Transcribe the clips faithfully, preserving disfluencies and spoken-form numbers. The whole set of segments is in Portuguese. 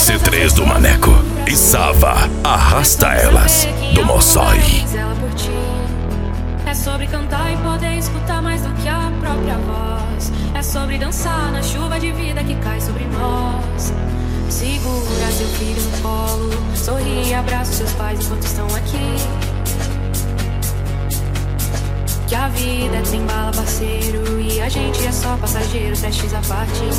C três do Maneco e Sava, Arrasta Elas, do Mossói. É sobre cantar e poder escutar mais do que a própria voz. É sobre dançar na chuva de vida que cai sobre nós. Segura seu filho no colo, sorri e abraça seus pais enquanto estão aqui. Que a vida é trem bala, parceiro, e a gente é só passageiro, prestes a partir.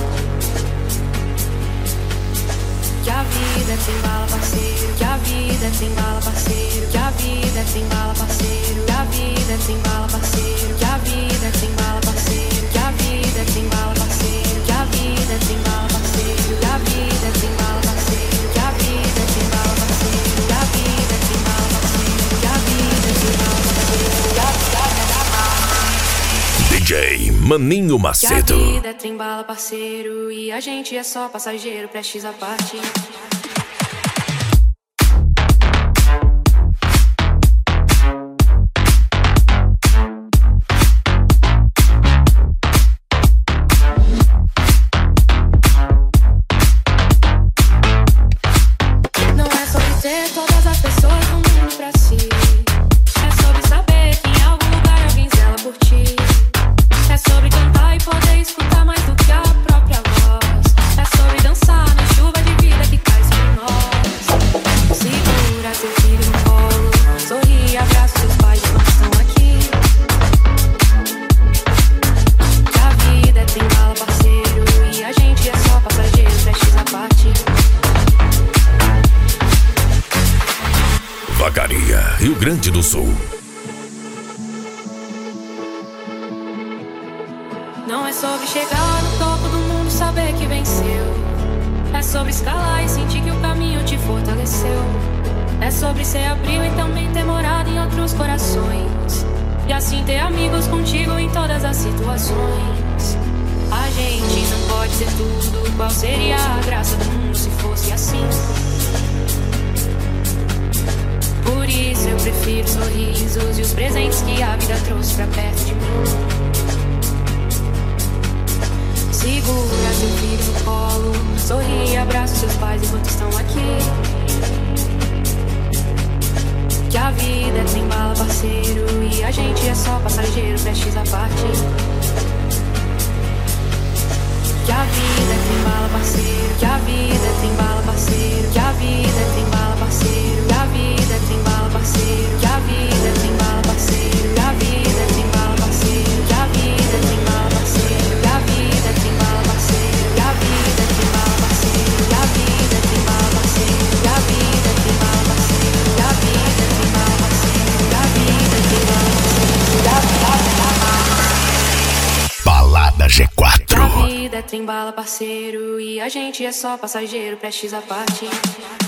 Que a vida é trem bala, parceiro, que a vida é trem bala, parceiro, que a vida é trem bala, parceiro, que a vida é trem bala, parceiro, que a vida é trem bala, parceiro, que a vida é trem bala, parceiro, que a vida é trem bala, parceiro, que a vida é trem bala, parceiro, que a vida é trem bala, parceiro, que a vida é trem bala, parceiro, que a vida é trem bala, parceiro, que a D J Maninho Macedo. Que a vida é trem bala, parceiro, e a gente é só passageiro, prestes a partir. Vacaria, Rio Grande do Sul. Não é sobre chegar no topo do mundo e saber que venceu. É sobre escalar e sentir que o caminho te fortaleceu. É sobre ser abril e também ter morado em outros corações. E assim ter amigos contigo em todas as situações. A gente não pode ser tudo. Qual seria a graça do mundo se fosse assim? Por isso eu prefiro sorrisos e os presentes que a vida trouxe pra perto de mim. Segura seu filho no colo, sorri e abraça seus pais enquanto estão aqui. Que a vida é trem bala, parceiro, e a gente é só passageiro, prestes a partir. Que a vida é trem bala, parceiro, que a vida é trem bala, parceiro, que a vida é trem bala, parceiro, que a vida é trem bala, parceiro, que a vida é trem bala, parceiro, que a vida é trem bala, parceiro, que a vida é trem bala, parceiro, que a vida é trem bala, parceiro, que a vida é trem bala, parceiro, que a vida é trem bala, parceiro, que a vida é trem bala, parceiro, que a vida é trem bala, parceiro, que a vida é trem bala, parceiro, que a vida Balada G quatro. A vida é trem bala, parceiro, e a gente é só passageiro, prestes a partir.